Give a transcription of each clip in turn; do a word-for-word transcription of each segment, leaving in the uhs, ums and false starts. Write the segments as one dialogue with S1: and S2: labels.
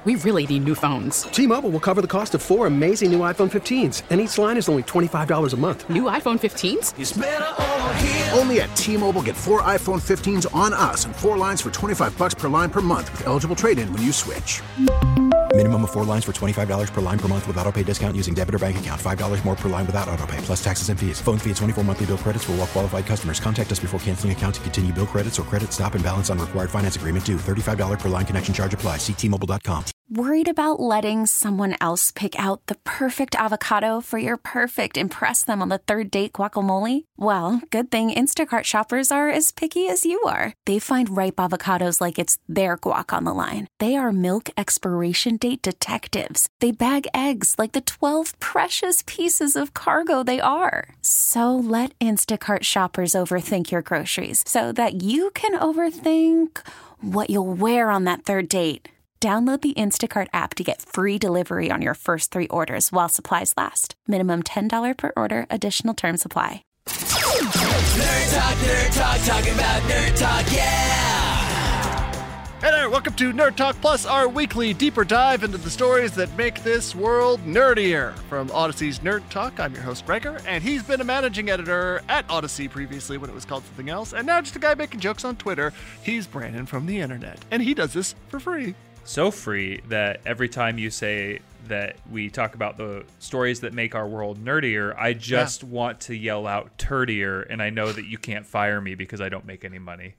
S1: We really need new phones.
S2: T-Mobile will cover the cost of four amazing new iPhone fifteens, and each line is only twenty-five dollars a month.
S1: New iPhone fifteens?
S3: It's better over here.
S4: Only at T-Mobile, get four iPhone fifteens on us and four lines for twenty-five dollars per line per month with eligible trade-in when you switch.
S5: Minimum of four lines for twenty-five dollars per line per month with autopay discount using debit or bank account. five dollars more per line without autopay, plus taxes and fees. Phone fee at twenty-four monthly bill credits for well-qualified customers. Contact us before canceling account to continue bill credits or credit stop and balance on required finance agreement due. thirty-five dollars per line connection charge applies. See T Mobile dot com.
S6: Worried about letting someone else pick out the perfect avocado for your perfect impress them on the third date guacamole? Well, good thing Instacart shoppers are as picky as you are. They find ripe avocados like it's their guac on the line. They are milk expiration date detectives. They bag eggs like the twelve precious pieces of cargo they are. So let Instacart shoppers overthink your groceries so that you can overthink what you'll wear on that third date. Download the Instacart app to get free delivery on your first three orders while supplies last. Minimum ten dollars per order. Additional terms apply.
S3: Nerd Talk, Nerd Talk, talking about Nerd Talk, yeah!
S7: Hey there, welcome to Nerd Talk Plus, our weekly deeper dive into the stories that make this world nerdier. From Odyssey's Nerd Talk, I'm your host, Gregor, and he's been a managing editor at Odyssey previously when it was called something else, and now just a guy making jokes on Twitter. He's Brandon from the internet, and he does this for free.
S8: So free that every time you say that we talk about the stories that make our world nerdier, I just yeah. want to yell out turdier, and I know that you can't fire me because I don't make any money.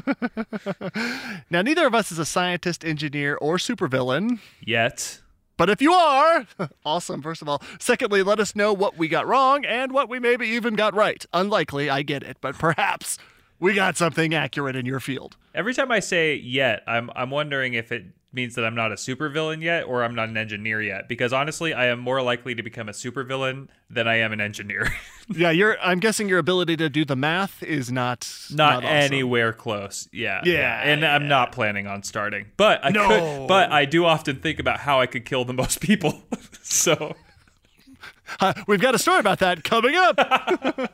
S7: Now, neither of us is a scientist, engineer, or supervillain.
S8: Yet.
S7: But if you are, awesome, first of all. Secondly, let us know what we got wrong and what we maybe even got right. Unlikely, I get it, but perhaps we got something accurate in your field.
S8: Every time I say yet, I'm I'm wondering if it means that I'm not a supervillain yet or I'm not an engineer yet. Because honestly, I am more likely to become a supervillain than I am an engineer.
S7: Yeah, you're. I'm guessing your ability to do the math is not
S8: not,
S7: not
S8: anywhere awesome. Close. Yeah,
S7: yeah,
S8: yeah. and
S7: yeah.
S8: I'm not planning on starting. But I
S7: no.
S8: could. But I do often think about how I could kill the most people. So
S7: uh, we've got a story about that coming up.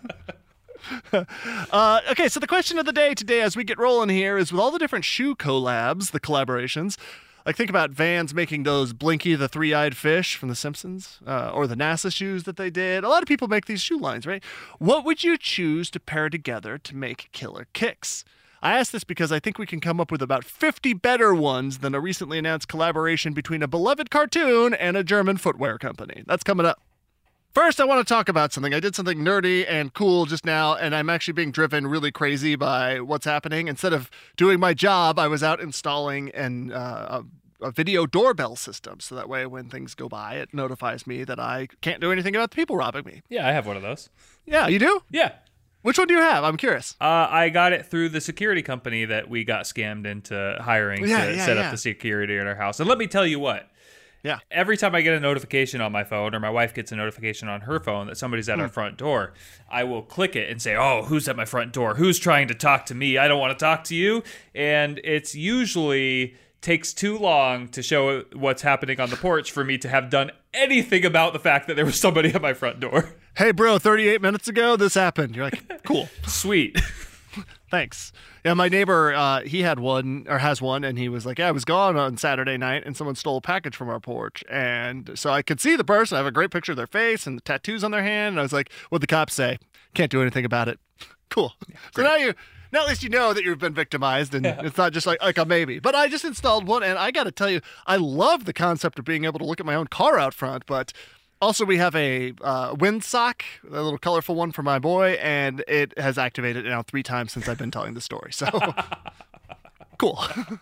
S7: uh, okay, so the question of the day today as we get rolling here is with all the different shoe collabs, the collaborations, like think about Vans making those Blinky the Three-Eyed Fish from The Simpsons, uh, or the NASA shoes that they did. A lot of people make these shoe lines, right? What would you choose to pair together to make killer kicks? I ask this because I think we can come up with about fifty better ones than a recently announced collaboration between a beloved cartoon and a German footwear company. That's coming up. First, I want to talk about something. I did something nerdy and cool just now, and I'm actually being driven really crazy by what's happening. Instead of doing my job, I was out installing an, uh, a, a video doorbell system. So that way, when things go by, it notifies me that I can't do anything about the people robbing me.
S8: Yeah, I have one of those.
S7: Yeah, you do?
S8: Yeah.
S7: Which one do you have? I'm curious.
S8: Uh, I got it through the security company that we got scammed into hiring
S7: yeah,
S8: to
S7: yeah,
S8: set
S7: yeah.
S8: up the security in our house. And let me tell you what.
S7: Yeah.
S8: Every time I get a notification on my phone or my wife gets a notification on her phone that somebody's at mm. our front door, I will click it and say, oh, who's at my front door? Who's trying to talk to me? I don't want to talk to you. And it's usually takes too long to show what's happening on the porch for me to have done anything about the fact that there was somebody at my front door.
S7: Hey, bro, thirty-eight minutes ago, this happened. You're like, cool.
S8: Sweet.
S7: Thanks. Yeah, my neighbor, uh, he had one, or has one, and he was like, yeah, I was gone on Saturday night, and someone stole a package from our porch. And so I could see the person. I have a great picture of their face and the tattoos on their hand. And I was like, what'd the cops say? Can't do anything about it. Cool. Yeah, so now you, now at least you know that you've been victimized, and yeah. It's not just like, like a maybe. But I just installed one, and I got to tell you, I love the concept of being able to look at my own car out front, but also, we have a uh, windsock, a little colorful one for my boy, and it has activated now three times since I've been telling the story. So, cool.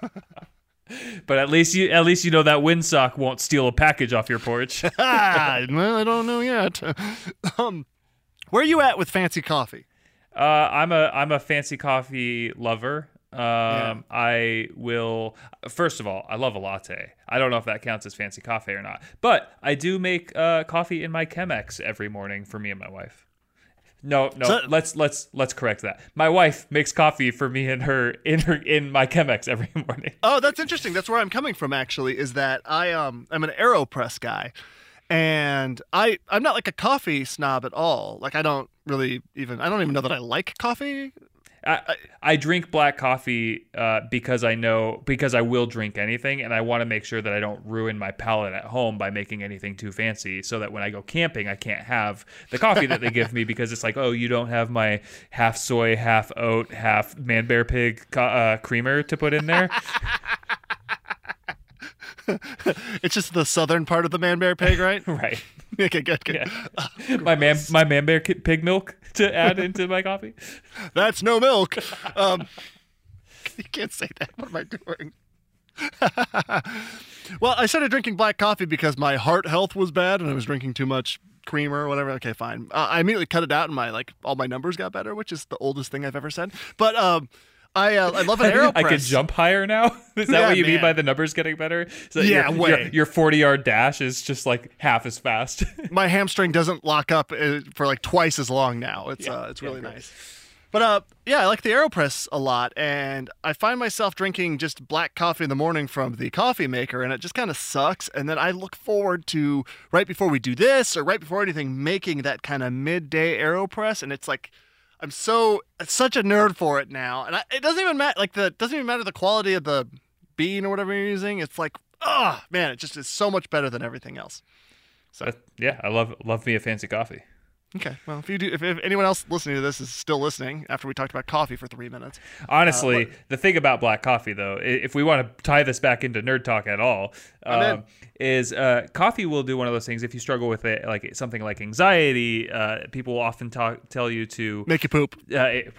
S8: But at least you, at least you know that windsock won't steal a package off your porch.
S7: Well, I don't know yet. Um, where are you at with fancy coffee?
S8: Uh, I'm a I'm a fancy coffee lover. Um,
S7: Yeah.
S8: I will, first of all, I love a latte. I don't know if that counts as fancy coffee or not, but I do make uh, coffee in my Chemex every morning for me and my wife. No, no,
S7: So-
S8: let's let's let's correct that. My wife makes coffee for me and her in her in my Chemex every morning.
S7: Oh, that's interesting. That's where I'm coming from, actually, is that I um I'm an AeroPress guy. And I, I'm not like a coffee snob at all. Like, I don't really even, I don't even know that I like coffee.
S8: I, I drink black coffee uh, because I know because I will drink anything, and I want to make sure that I don't ruin my palate at home by making anything too fancy, so that when I go camping, I can't have the coffee that they give me because it's like, oh, you don't have my half soy, half oat, half man bear pig co- uh, creamer to put in there.
S7: It's just the southern part of the man bear pig, right?
S8: Right.
S7: Okay, good, good.
S8: Yeah.
S7: Oh,
S8: my man, my man bear pig milk to add into my coffee.
S7: That's no milk. Um, you can't say that. What am I doing? Well, I started drinking black coffee because my heart health was bad and I was drinking too much creamer or whatever. Okay, fine. Uh, I immediately cut it out and my like all my numbers got better, which is the oldest thing I've ever said. But um, I uh, I love an AeroPress.
S8: I could jump higher now. Is that
S7: Yeah,
S8: what you
S7: man.
S8: mean by the numbers getting better? So
S7: Yeah,
S8: your,
S7: way.
S8: Your, your forty yard dash is just like half as fast.
S7: My hamstring doesn't lock up uh, for like twice as long now. It's
S8: Yeah,
S7: uh, it's
S8: yeah,
S7: really
S8: great.
S7: nice. But uh, yeah, I like the AeroPress a lot, and I find myself drinking just black coffee in the morning from the coffee maker, and it just kind of sucks. And then I look forward to right before we do this or right before anything, making that kind of midday AeroPress, and it's like I'm so such a nerd for it now, and I, it doesn't even matter. Like the it doesn't even matter the quality of the bean or whatever you're using. It's like, oh man, it just is so much better than everything else. So
S8: But, yeah, I love love me a fancy coffee.
S7: okay, well, if you do, if, if anyone else listening to this is still listening after we talked about coffee for three minutes,
S8: Honestly,
S7: Uh,
S8: the thing about black coffee, though, i- if we want to tie this back into nerd talk at all,
S7: I'm in.
S8: um, is uh, coffee will do one of those things. If you struggle with it, like something like anxiety, uh, people will often talk, tell you to.
S7: make you poop.
S8: Uh, it,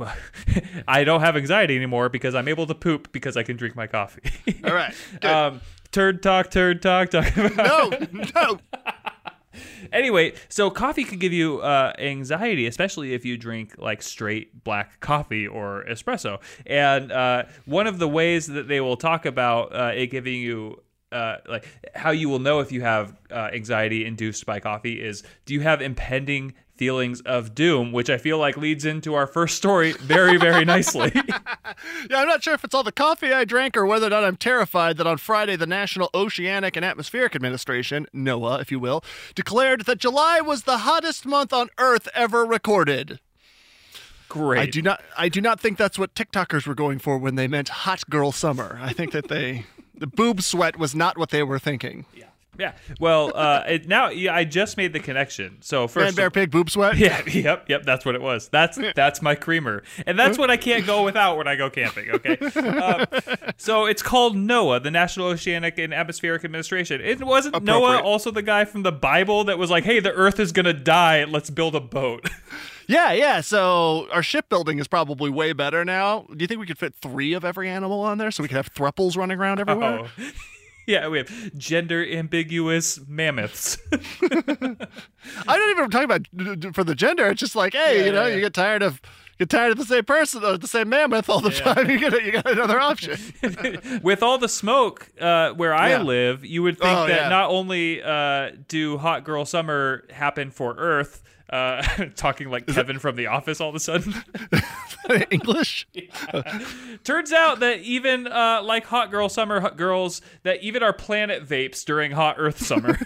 S8: I don't have anxiety anymore because I'm able to poop because I can drink my coffee.
S7: All right, good.
S8: um, turd talk, turd talk, talk about.
S7: No, no.
S8: Anyway, so coffee could give you uh, anxiety, especially if you drink like straight black coffee or espresso. And uh, one of the ways that they will talk about uh, it giving you uh, like how you will know if you have uh, anxiety induced by coffee is, do you have impending feelings of doom, which I feel like leads into our first story very, very nicely.
S7: Yeah, I'm not sure if it's all the coffee I drank or whether or not I'm terrified that on Friday the National Oceanic and Atmospheric Administration, NOAA, if you will, declared that July was the hottest month on Earth ever recorded.
S8: Great.
S7: I do not. I do not think that's what TikTokers were going for when they meant hot girl summer. I think that they, the boob sweat was not what they were thinking.
S8: Yeah. Yeah. Well, uh, it, now yeah, I just made the connection. So first,
S7: Man, bear, pig, boob sweat.
S8: Yeah, yep, yep. That's what it was. That's that's my creamer, and that's what I can't go without when I go camping. Okay, um, so it's called NOAA, the National Oceanic and Atmospheric Administration. It wasn't Noah also the guy from the Bible that was like, "Hey, the Earth is gonna die. Let's build a boat."
S7: Yeah, yeah. So our shipbuilding is probably way better now. Do you think we could fit three of every animal on there so we could have thruples running around everywhere?
S8: Oh. Yeah, we have gender ambiguous mammoths.
S7: I don't even talk about d- d- for the gender. It's just like, hey,
S8: Yeah,
S7: you know,
S8: yeah,
S7: you get tired of get tired of the same person or the same mammoth all the
S8: Yeah.
S7: time. You get you got another option.
S8: With all the smoke uh, where I
S7: Yeah.
S8: live, you would think
S7: Oh,
S8: that
S7: yeah.
S8: not only uh, do Hot Girl Summer happen for Earth, uh, talking like Kevin from The Office all of a sudden.
S7: English.
S8: Turns out that even uh, like Hot Girl Summer hot girls, that even our planet vapes during Hot Earth Summer.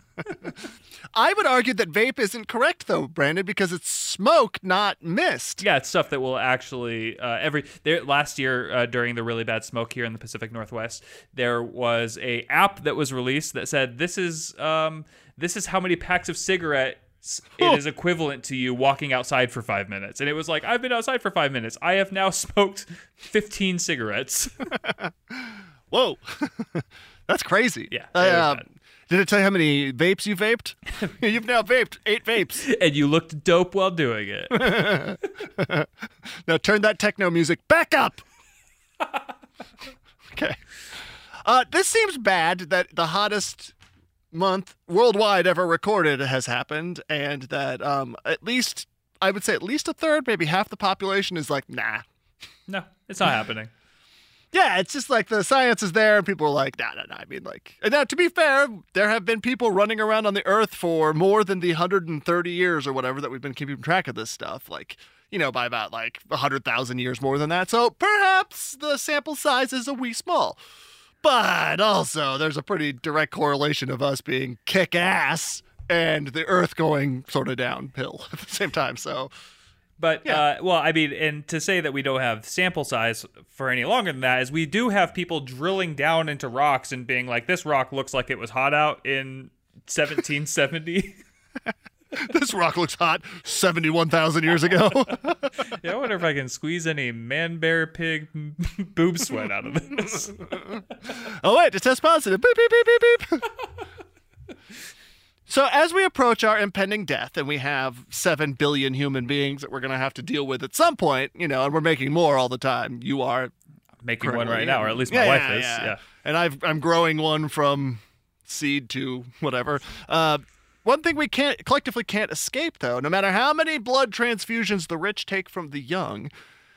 S7: I would argue that vape isn't correct though, Brandon, because it's smoke, not mist.
S8: Yeah, it's stuff that will actually uh, every there last year uh, during the really bad smoke here in the Pacific Northwest, there was a app that was released that said this is um, this is how many packs of cigarettes it is equivalent to you walking outside for five minutes. And it was like, I've been outside for five minutes. I have now smoked fifteen cigarettes.
S7: Whoa, that's crazy.
S8: Yeah,
S7: I,
S8: it was
S7: uh,
S8: bad.
S7: did it tell you how many vapes you vaped? You've now vaped eight vapes.
S8: And you looked dope while doing it.
S7: Now turn that techno music back up. Okay. Uh, this seems bad that the hottest month worldwide ever recorded has happened, and that um, at least, I would say at least a third, maybe half the population is like, nah.
S8: No, it's not happening.
S7: Yeah, it's just like the science is there, and people are like, nah, nah, nah. I mean, like, and now to be fair, there have been people running around on the Earth for more than the one hundred thirty years or whatever that we've been keeping track of this stuff. Like, you know, by about like one hundred thousand years more than that. So perhaps the sample size is a wee small. But also, there's a pretty direct correlation of us being kick-ass and the Earth going sort of downhill at the same time. So
S8: But,
S7: Yeah.
S8: uh, well, I mean, and to say that we don't have sample size for any longer than that is we do have people drilling down into rocks and being like, this rock looks like it was hot out in seventeen seventy.
S7: This rock looks hot seventy-one thousand years ago.
S8: Yeah, I wonder if I can squeeze any man, bear, pig boob sweat out of this.
S7: Oh, wait, it test positive. Beep, beep, beep, beep, beep. So as we approach our impending death, and we have seven billion human beings that we're going to have to deal with at some point, you know, and we're making more all the time. You are
S8: Making one
S7: currently,
S8: right now, or at least my
S7: yeah,
S8: wife
S7: yeah,
S8: is.
S7: yeah.
S8: Yeah.
S7: And I've, I'm growing one from seed to whatever. Uh, one thing we can't collectively can't escape, though, no matter how many blood transfusions the rich take from the young,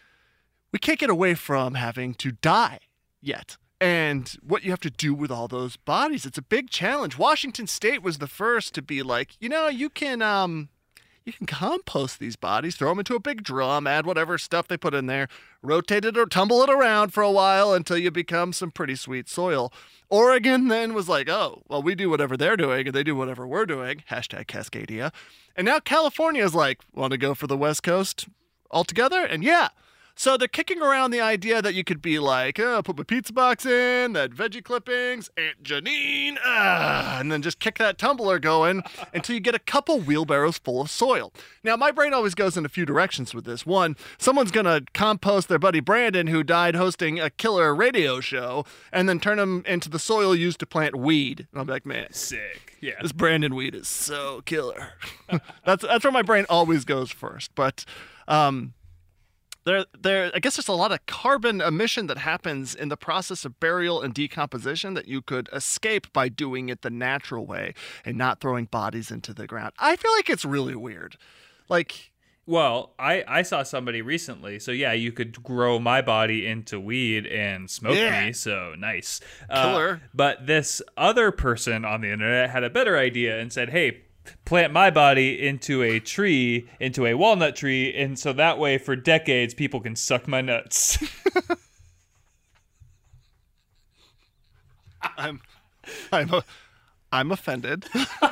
S7: we can't get away from having to die yet. And what you have to do with all those bodies, it's a big challenge. Washington State was the first to be like, you know, you can um, you can compost these bodies, throw them into a big drum, add whatever stuff they put in there, rotate it or tumble it around for a while until you become some pretty sweet soil. Oregon then was like, oh, well, we do whatever they're doing and they do whatever we're doing. Hashtag Cascadia. And now California is like, want to go for the West Coast altogether? And yeah. So they're kicking around the idea that you could be like, oh, put my pizza box in, that veggie clippings, Aunt Janine, ah, and then just kick that tumbler going until you get a couple wheelbarrows full of soil. Now, my brain always goes in a few directions with this. One, someone's going to compost their buddy Brandon, who died hosting a killer radio show, and then turn him into the soil used to plant weed. And I'm like, man,
S8: Sick. Yeah.
S7: this Brandon weed is so killer. that's that's where my brain always goes first. But um, there, there, I guess there's a lot of carbon emission that happens in the process of burial and decomposition that you could escape by doing it the natural way and not throwing bodies into the ground. I feel like it's really weird. Like,
S8: Well, I, I saw somebody recently. So, yeah, you could grow my body into weed and smoke
S7: Yeah.
S8: me. So, nice.
S7: Killer.
S8: Uh, but this other person on the internet had a better idea and said, hey, plant my body into a tree, into a walnut tree. And so that way, for decades, people can suck my nuts.
S7: I'm, I'm, a, I'm offended.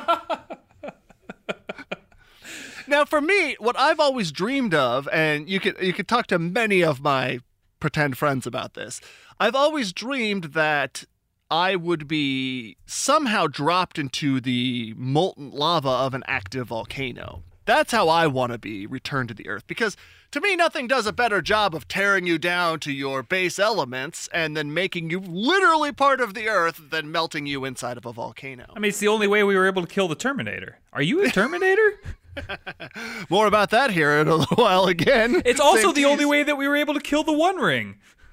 S7: Now, for me, what I've always dreamed of, and you could you could talk to many of my pretend friends about this, I've always dreamed that I would be somehow dropped into the molten lava of an active volcano. That's how I want to be returned to the earth, because to me, nothing does a better job of tearing you down to your base elements and then making you literally part of the earth than melting you inside of a volcano.
S8: I mean, it's the only way we were able to kill the Terminator. Are you a Terminator?
S7: More about that here in a little while again.
S8: It's also
S7: Same
S8: the only
S7: tease.
S8: way that we were able to kill the One Ring.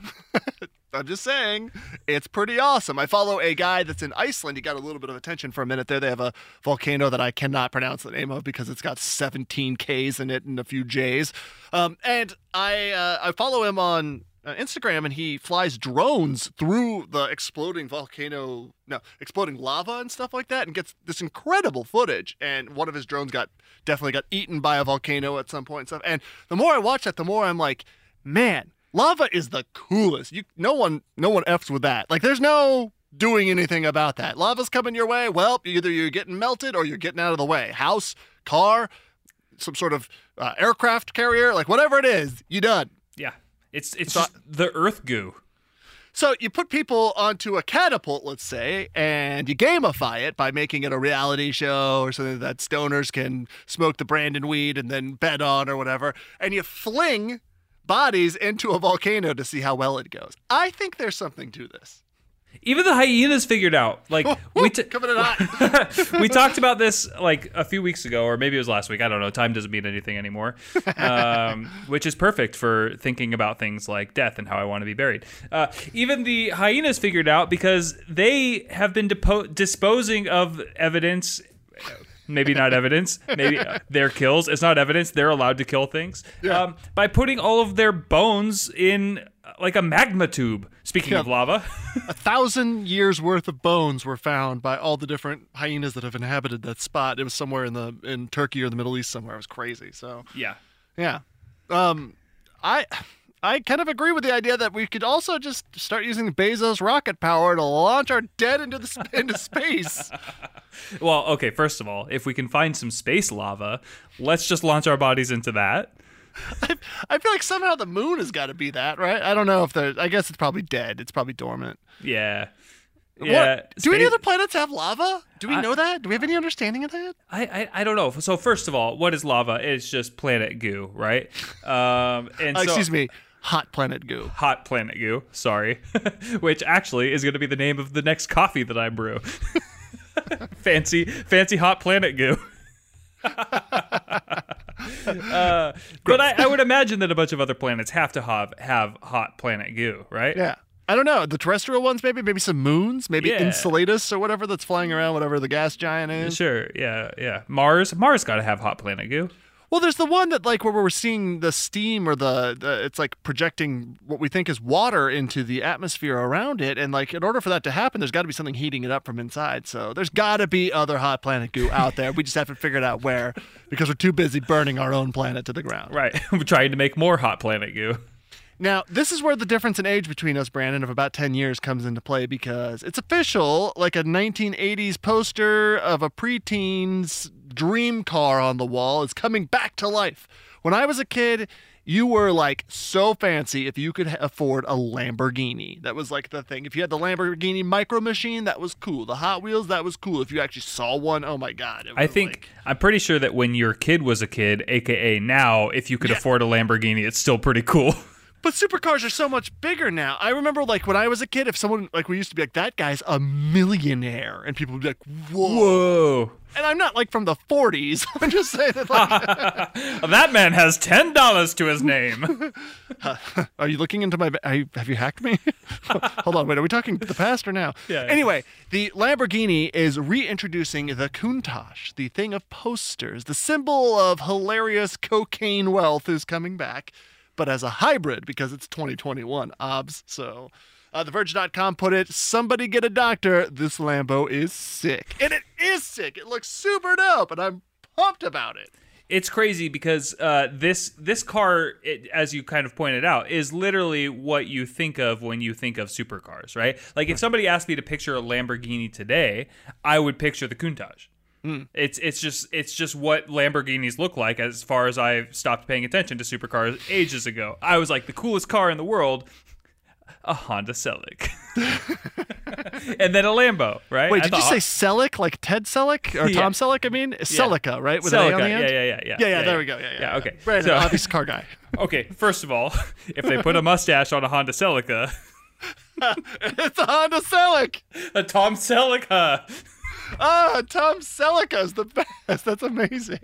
S7: I'm just saying, it's pretty awesome. I follow a guy that's in Iceland. He got a little bit of attention for a minute there. They have a volcano that I cannot pronounce the name of because it's got seventeen K's in it and a few J's. Um, and I uh, I follow him on uh, Instagram, and he flies drones through the exploding volcano, no, exploding lava and stuff like that, and gets this incredible footage. And one of his drones got definitely got eaten by a volcano at some point and stuff. And the more I watch that, the more I'm like, man, lava is the coolest. You, no one, no one f's with that. Like, there's no doing anything about that. Lava's coming your way. Well, either you're getting melted or you're getting out of the way. House, car, some sort of uh, aircraft carrier, like whatever it is, you done.
S8: Yeah. It's it's
S7: So-
S8: just the Earth goo.
S7: So you put people onto a catapult, let's say, and you gamify it by making it a reality show or something that stoners can smoke the Brandon weed and then bet on or whatever, and you fling bodies into a volcano to see how well it goes. I think there's something to this.
S8: Even the hyenas figured out. Like we t-
S7: Coming in hot.
S8: we talked about this like a few weeks ago, or maybe it was last week. I don't know. Time doesn't mean anything anymore, um, which is perfect for thinking about things like death and how I want to be buried. Uh, even the hyenas figured out because they have been depo- disposing of evidence. Maybe not evidence. Maybe uh, their kills. It's not evidence. They're allowed to kill things
S7: Yeah.
S8: um, by putting all of their bones in uh, like a magma tube. Speaking
S7: Yeah.
S8: of lava.
S7: A thousand years worth of bones were found by all the different hyenas that have inhabited that spot. It was somewhere in the in Turkey or the Middle East somewhere. It was crazy. So
S8: Yeah.
S7: yeah, um, I I kind of agree with the idea that we could also just start using Bezos rocket power to launch our dead into the sp- into space.
S8: Well, okay, first of all, if we can find some space lava, let's just launch our bodies into that.
S7: I, I feel like somehow the moon has got to be that, right? I don't know if there's. I guess it's probably dead. It's probably dormant.
S8: Yeah. Yeah.
S7: What? Do any
S8: Space-
S7: other planets have lava? Do we
S8: I-
S7: know that? Do we have any understanding of that?
S8: I, I I don't know. So first of all, what is lava? It's just planet goo, right? Um, and
S7: Uh,
S8: so,
S7: excuse me, hot planet goo.
S8: Hot planet goo. Sorry, which actually is going to be the name of the next coffee that I brew. fancy, fancy hot planet goo. uh, but I, I would imagine that a bunch of other planets have to have have hot planet goo, right?
S7: Yeah. I don't know. The terrestrial ones, maybe, maybe some moons, maybe
S8: Yeah.
S7: Enceladus or whatever that's flying around, whatever the gas giant is.
S8: Sure. Yeah. Yeah. Mars. Mars got to have hot planet goo.
S7: Well, there's the one that like where we're seeing the steam or the, the it's like projecting what we think is water into the atmosphere around it, and like in order for that to happen, there's got to be something heating it up from inside. So there's got to be other hot planet goo out there. We just haven't figured out where because we're too busy burning our own planet to the ground.
S8: Right. We're trying to make more hot planet goo.
S7: Now, this is where the difference in age between us, Brandon, of about ten years comes into play because it's official, like a nineteen eighties poster of a preteen's dream car on the wall is coming back to life. When I was a kid, you were like so fancy if you could ha- afford a Lamborghini. That was like the thing. If you had the Lamborghini Micro Machine, that was cool. The Hot Wheels, that was cool. If you actually saw one, oh my God. It was
S8: I think
S7: like,
S8: I'm pretty sure that when your kid was a kid, aka now, if you could afford a Lamborghini, it's still pretty cool.
S7: But supercars are so much bigger now. I remember, like, when I was a kid, if someone, like, we used to be like, that guy's a millionaire. And people would be like, whoa.
S8: Whoa.
S7: And I'm not, like, from the forties. I'm just saying that, like.
S8: That man has ten dollars to his name.
S7: uh, are you looking into my, are you, have you hacked me? Hold on, wait, are we talking the past or now?
S8: Yeah, yeah.
S7: Anyway, the Lamborghini is reintroducing the Countach, the thing of posters. The symbol of hilarious cocaine wealth is coming back, but as a hybrid because it's twenty twenty-one, obs. So uh, The Verge dot com put it, somebody get a doctor. This Lambo is sick. And it is sick. It looks super dope, and I'm pumped about it.
S8: It's crazy because uh, this this car, it, as you kind of pointed out, is literally what you think of when you think of supercars, right? Like if somebody asked me to picture a Lamborghini today, I would picture the Countach. Mm. It's it's just it's just what Lamborghinis look like as far as I've stopped paying attention to supercars ages ago. I was like, the coolest car in the world, a Honda Celic. And then a Lambo, right?
S7: Wait,
S8: I
S7: did you
S8: thought-
S7: say Selleck, like Ted Selleck or
S8: Yeah.
S7: Tom Selleck? I mean, Celica, right? With an A on
S8: Celica,
S7: the end?
S8: yeah, yeah, yeah, yeah.
S7: Yeah, yeah,
S8: Yeah,
S7: there
S8: yeah.
S7: we go. Yeah, yeah.
S8: Yeah, okay.
S7: Brandon,
S8: So-
S7: obvious car guy.
S8: Okay, first of all, if they put a mustache on a Honda Celica,
S7: It's a Honda Celic.
S8: a Tom Celica.
S7: Ah, Tom Celica is the best. That's amazing.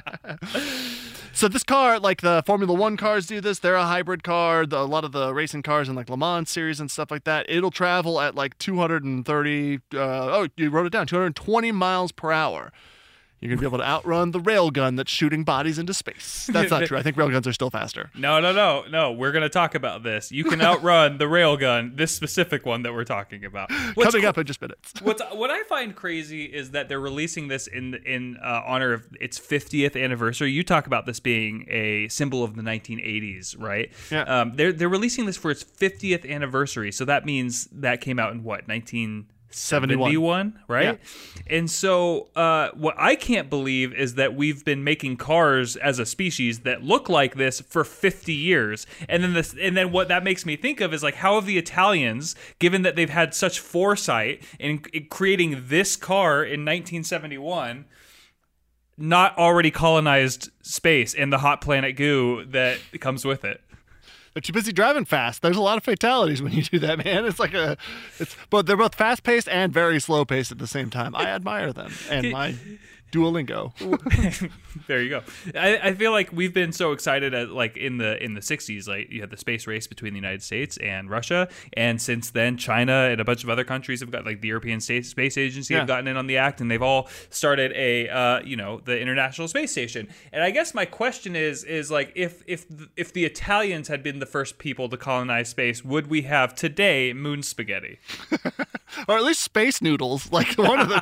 S7: So this car, like the Formula One cars do this, they're a hybrid car. The, a lot of the racing cars in like Le Mans series and stuff like that, it'll travel at like two hundred thirty, uh, oh, you wrote it down, two hundred twenty miles per hour. You're going to be able to outrun the railgun that's shooting bodies into space. That's not true. I think railguns are still faster.
S8: No, no, no, no. We're going to talk about this. You can outrun the railgun, this specific one that we're talking about. What's
S7: Coming
S8: co-
S7: up in just minutes.
S8: What's what I find crazy is that they're releasing this in in uh, honor of its fiftieth anniversary. You talk about this being a symbol of the nineteen eighties, right?
S7: Yeah.
S8: Um, they're they're releasing this for its fiftieth anniversary, so that means that came out in what nineteen seventy-one, right?
S7: Yeah.
S8: And so uh, what I can't believe is that we've been making cars as a species that look like this for fifty years. And then this, and then what that makes me think of is like, how have the Italians, given that they've had such foresight in, in creating this car in nineteen seventy-one, not already colonized space and the hot planet goo that comes with it?
S7: They're too busy driving fast. There's a lot of fatalities when you do that, man. It's like a, it's, but they're both fast paced and very slow paced at the same time. I admire them and my Duolingo.
S8: There you go. I, I feel like we've been so excited at like in the in the sixties, like you had the space race between the United States and Russia, and since then China and a bunch of other countries have got like the European State Space Agency
S7: Yeah.
S8: have gotten in on the act, and they've all started a uh, you know the International Space Station. And I guess my question is is like if if if the Italians had been the first people to colonize space, would we have today moon spaghetti?
S7: Or at least space noodles, like one of the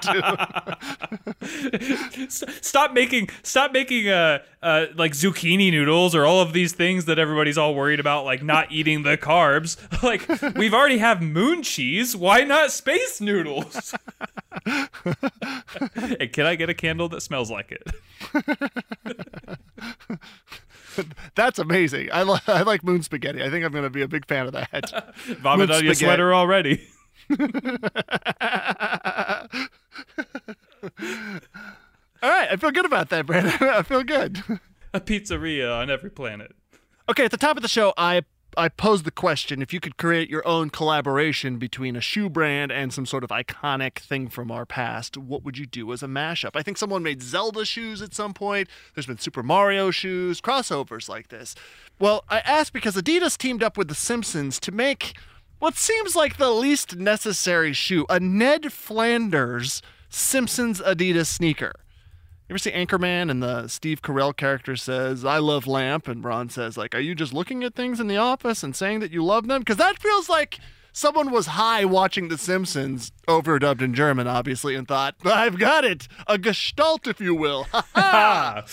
S7: two.
S8: Stop making stop making uh uh like zucchini noodles or all of these things that everybody's all worried about, like not eating the carbs. Like we've already have moon cheese. Why not space noodles? And can I get a candle that smells like it?
S7: That's amazing. I, li- I like moon spaghetti. I think I'm going to be a big fan of that.
S8: Vomit
S7: Moon
S8: on your
S7: spaghetti.
S8: sweater already.
S7: All right, I feel good about that, Brandon. I feel good.
S8: A pizzeria on every planet.
S7: Okay, at the top of the show, I I posed the question, if you could create your own collaboration between a shoe brand and some sort of iconic thing from our past, what would you do as a mashup? I think someone made Zelda shoes at some point. There's been Super Mario shoes, crossovers like this. Well, I asked because Adidas teamed up with The Simpsons to make what seems like the least necessary shoe, a Ned Flanders Simpsons Adidas sneaker. You ever see Anchorman and the Steve Carell character says, I love lamp, and Ron says, like, are you just looking at things in the office and saying that you love them? Because that feels like someone was high watching The Simpsons, overdubbed in German, obviously, and thought, I've got it, a gestalt, if you will. Ha ha!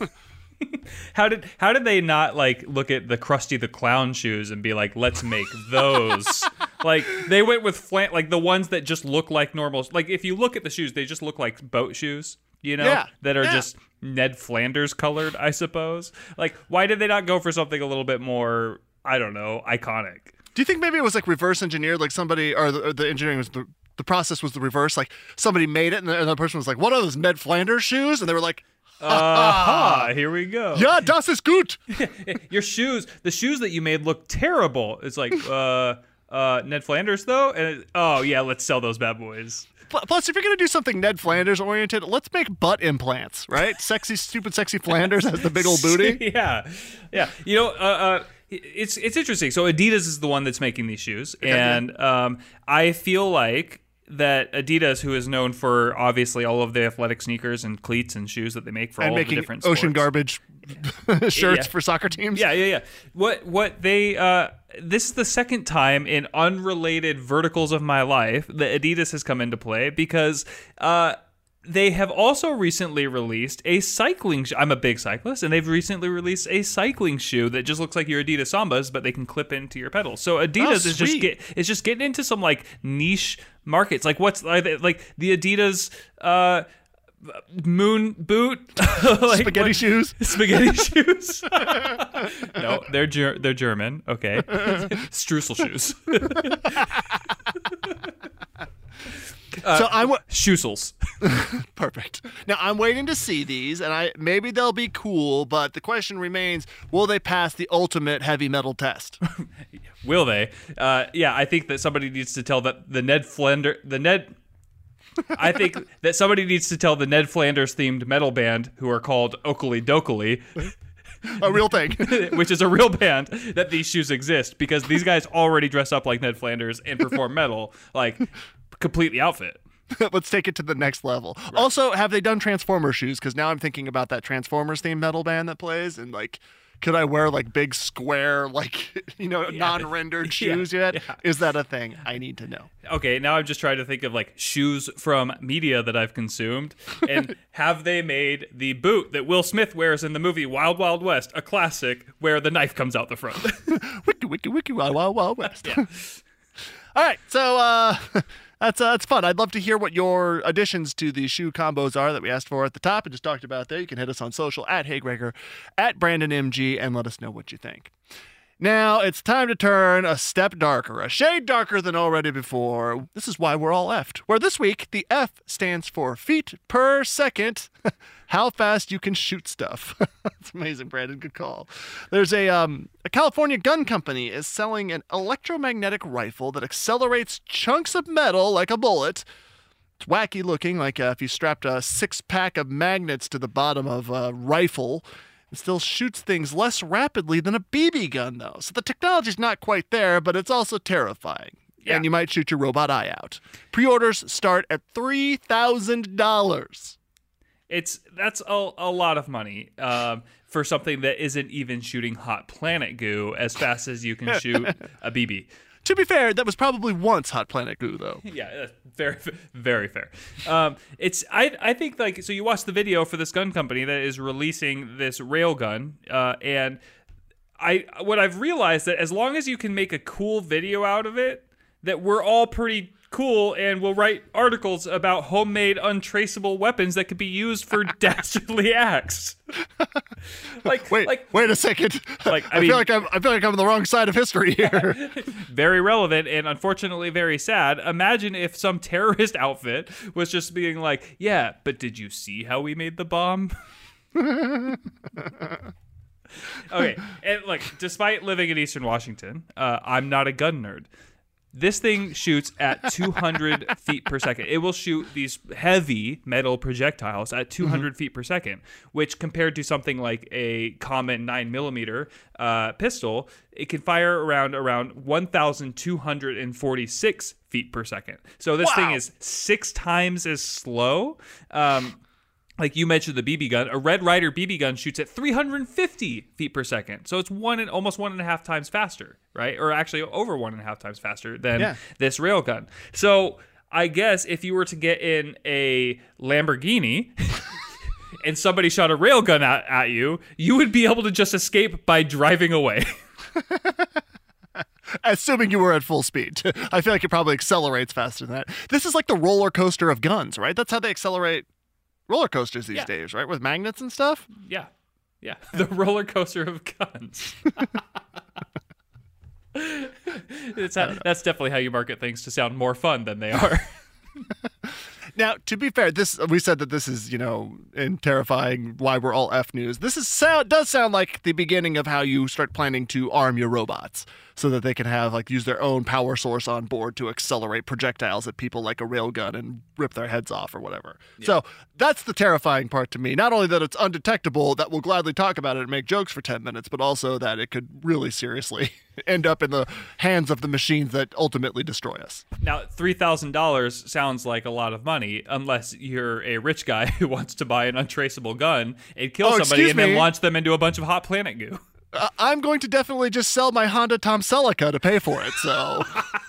S8: How did how did they not like look at the Krusty the Clown shoes and be like, let's make those? Like they went with flan- like the ones that just look like normal. Like if you look at the shoes, they just look like boat shoes. You know,
S7: Yeah,
S8: that are
S7: yeah.
S8: just Ned Flanders colored, I suppose. Like, why did they not go for something a little bit more, I don't know, iconic?
S7: Do you think maybe it was like reverse engineered, like somebody, or the, or the engineering was the, the process was the reverse, like somebody made it and the, and the person was like, what are those Ned Flanders shoes? And they were like,
S8: Ah, uh, here we go.
S7: yeah, das ist gut.
S8: Your shoes, the shoes that you made look terrible. It's like, uh, uh, Ned Flanders though? And it, oh yeah, let's sell those bad boys.
S7: Plus, if you're going to do something Ned Flanders oriented, let's make butt implants, right? Sexy, stupid, sexy Flanders has the big old booty.
S8: yeah. Yeah. You know, uh, uh, it's it's interesting. So Adidas is the one that's making these shoes.
S7: Okay,
S8: and um, I feel like that Adidas, who is known for obviously all of the athletic sneakers and cleats and shoes that they make for
S7: And
S8: all of the
S7: making
S8: different
S7: ocean
S8: sports.
S7: garbage shirts
S8: Yeah.
S7: for soccer teams.
S8: Yeah, yeah, yeah. What what they uh this is the second time in unrelated verticals of my life that Adidas has come into play because uh they have also recently released a cycling sh- I'm a big cyclist, and they've recently released a cycling shoe that just looks like your Adidas Sambas, but they can clip into your pedals. So Adidas
S7: Oh,
S8: is just
S7: sweet.
S8: get is just getting into some like niche markets. Like what's like the Adidas uh moon boot like,
S7: Spaghetti
S8: what-
S7: shoes.
S8: spaghetti shoes. No, they're ger- they're German. Okay, streusel shoes.
S7: so I'm wa-
S8: Shoesels.
S7: perfect. Now I'm waiting to see these, and I maybe they'll be cool, but the question remains: will they pass the ultimate heavy metal test?
S8: Will they? Uh, yeah, I think that somebody needs to tell that the Ned Flander the Ned. I think that somebody needs to tell the Ned Flanders themed metal band, who are called Oakley Dokley,
S7: A real thing.
S8: which is a real band, that these shoes exist because these guys already dress up like Ned Flanders and perform metal, like completely outfit.
S7: Let's take it to the next level. Also, have they done Transformer shoes? Because now I'm thinking about that Transformers themed metal band that plays, and like, could I wear like big square, like, you know, non-rendered
S8: Yeah,
S7: shoes yet?
S8: yeah.
S7: Is that a thing? I need to know.
S8: Okay, now I'm just trying to think of like shoes from media that I've consumed, and have they made the boot that Will Smith wears in the movie Wild Wild West, a classic, where the knife comes out the front?
S7: Wiki, wiki, wiki, wild, wild, wild west. All right, so uh, that's uh, that's fun. I'd love to hear what your additions to the shoe combos are that we asked for at the top and just talked about there. You can hit us on social at Hey Gregor, at Brandon M G, and let us know what you think. Now it's time to turn a step darker, a shade darker than already before. This is why we're all F'd. Where this week, the F stands for feet per second. How fast you can shoot stuff. That's amazing, Brandon. Good call. There's a um, a California gun company is selling an electromagnetic rifle that accelerates chunks of metal like a bullet. It's wacky looking, like uh, if you strapped a six-pack of magnets to the bottom of a rifle. It still shoots things less rapidly than a B B gun, though. So the technology's not quite there, but it's also terrifying.
S8: Yeah.
S7: And you might shoot your robot eye out. Pre-orders start at three thousand dollars.
S8: It's that's a, a lot of money um, for something that isn't even shooting hot planet goo as fast as you can shoot a B B.
S7: To be fair, that was probably once Hot Planet Goo, though.
S8: Yeah, uh, very, very fair. Um, it's I I think like so you watch the video for this gun company that is releasing this railgun, uh, and I what I've realized that as long as you can make a cool video out of it, that we're all pretty cool and will write articles about homemade untraceable weapons that could be used for dastardly acts. like,
S7: wait,
S8: like,
S7: wait a second.
S8: Like, I,
S7: I
S8: mean,
S7: feel like I'm, I feel like I'm on the wrong side of history here.
S8: Very relevant and unfortunately very sad. Imagine if some terrorist outfit was just being like, yeah, but did you see how we made the bomb? Okay, and look, despite living in Eastern Washington, uh, I'm not a gun nerd. This thing shoots at two hundred feet per second. It will shoot these heavy metal projectiles at two hundred mm-hmm. feet per second, which compared to something like a common nine millimeter uh, pistol, it can fire around around one thousand two hundred forty-six feet per second. So this wow. thing is six times as slow. Um, Like you mentioned, the B B gun, a Red Ryder B B gun shoots at three hundred fifty feet per second. So it's one and almost one and a half times faster, right? Or actually over one and a half times faster than yeah. this railgun. So I guess if you were to get in a Lamborghini and somebody shot a railgun at, at you, you would be able to just escape by driving away.
S7: Assuming you were at full speed. I feel like it probably accelerates faster than that. This is like the roller coaster of guns, right? That's how they accelerate roller coasters these yeah. days, right? With magnets and stuff?
S8: Yeah. Yeah. The roller coaster of guns. it's how, that's definitely how you market things to sound more fun than they are.
S7: Now, to be fair, this we said that this is, you know, in terrifying why we're all F news. This is sound does sound like the beginning of how you start planning to arm your robots so that they can have like use their own power source on board to accelerate projectiles at people like a railgun and rip their heads off or whatever. Yeah. So that's the terrifying part to me. Not only that it's undetectable, that we'll gladly talk about it and make jokes for ten minutes, but also that it could really seriously end up in the hands of the machines that ultimately destroy us.
S8: Now, three thousand dollars sounds like a lot of money unless you're a rich guy who wants to buy an untraceable gun and kill
S7: oh,
S8: somebody and
S7: me.
S8: then launch them into a bunch of hot planet goo.
S7: Uh, I'm going to definitely just sell my Honda Tom Celica to pay for it, so...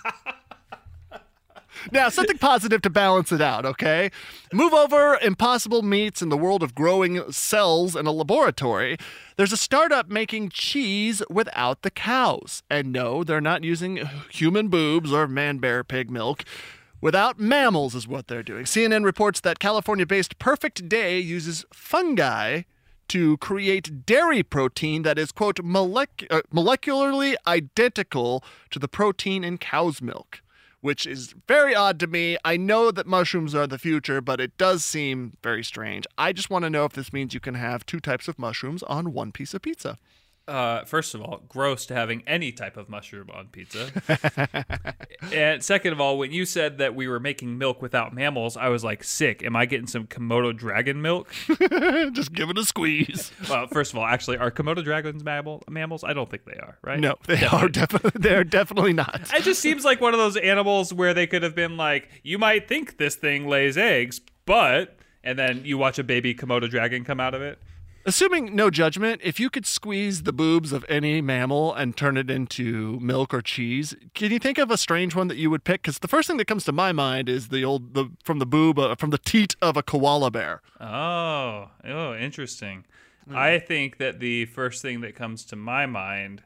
S7: Now, something positive to balance it out, okay? Move over impossible meats in the world of growing cells in a laboratory. There's a startup making cheese without the cows. And no, they're not using human boobs or man-bear pig milk. Without mammals is what they're doing. C N N reports that California-based Perfect Day uses fungi to create dairy protein that is, quote, molec- uh, molecularly identical to the protein in cow's milk, which is very odd to me. I know that mushrooms are the future, but it does seem very strange. I just want to know if this means you can have two types of mushrooms on one piece of pizza.
S8: Uh, first of all, gross to having any type of mushroom on pizza. And second of all, when you said that we were making milk without mammals, I was like, sick. Am I getting some Komodo dragon milk?
S7: Just give it a squeeze.
S8: Well, first of all, actually, are Komodo dragons mammal mammals? I don't think they are, right?
S7: No, they definitely. are definitely. They are definitely not.
S8: It just seems like one of those animals where they could have been like, you might think this thing lays eggs, but, and then you watch a baby Komodo dragon come out of it.
S7: Assuming no judgment, if you could squeeze the boobs of any mammal and turn it into milk or cheese, can you think of a strange one that you would pick? Because the first thing that comes to my mind is the old the from the boob uh, from the teat of a koala bear.
S8: Oh, oh, interesting. Mm. I think that the first thing that comes to my mind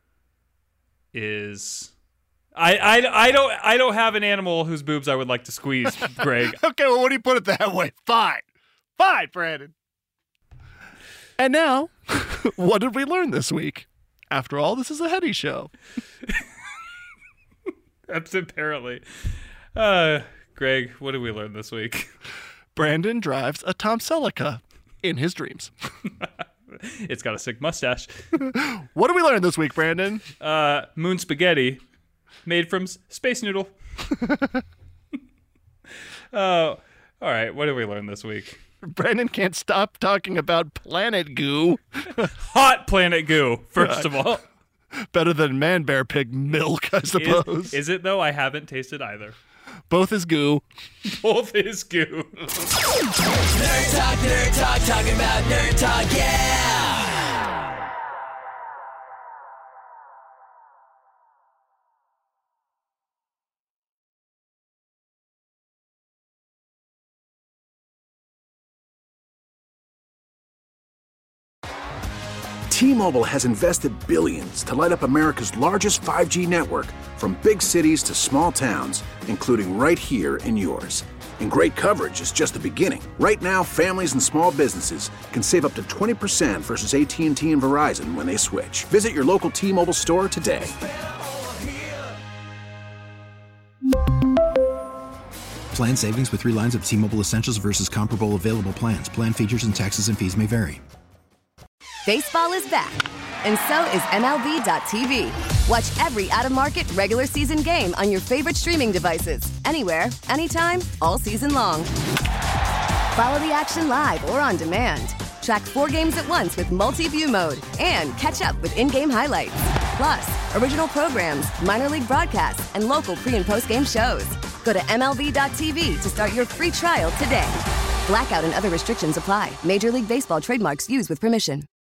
S8: is I, I, I don't I don't have an animal whose boobs I would like to squeeze, Greg.
S7: Okay, well, what do you put it that way? Fine, fine, Brandon. And now, what did we learn this week? After all, this is a heady show.
S8: That's apparently. Uh, Greg, what did we learn this week?
S7: Brandon drives a Tom Celica in his dreams.
S8: It's got a sick mustache.
S7: What did we learn this week, Brandon?
S8: Uh, moon spaghetti made from s- space noodle. Oh, all right. What did we learn this week?
S7: Brandon can't stop talking about planet goo.
S8: Hot planet goo, first of all.
S7: Better than man-bear pig milk, I suppose.
S8: Is, is it, though? I haven't tasted either.
S7: Both is goo.
S8: Both is goo.
S3: Nerd Talk, Nerd Talk, talking about Nerd Talk, yeah!
S4: T-Mobile has invested billions to light up America's largest five G network, from big cities to small towns, including right here in yours. And great coverage is just the beginning. Right now, families and small businesses can save up to twenty percent versus A T and T and Verizon when they switch. Visit your local T-Mobile store today.
S5: Plan savings with three lines of T-Mobile Essentials versus comparable available plans. Plan features and taxes and fees may vary.
S9: Baseball is back, and so is M L B dot T V. Watch every out-of-market regular season game on your favorite streaming devices, anywhere, anytime, all season long. Follow the action live or on demand. Track four games at once with multi-view mode and catch up with in-game highlights. Plus, original programs, minor league broadcasts, and local pre- and post-game shows. Go to M L B dot T V to start your free trial today. Blackout and other restrictions apply. Major League Baseball trademarks used with permission.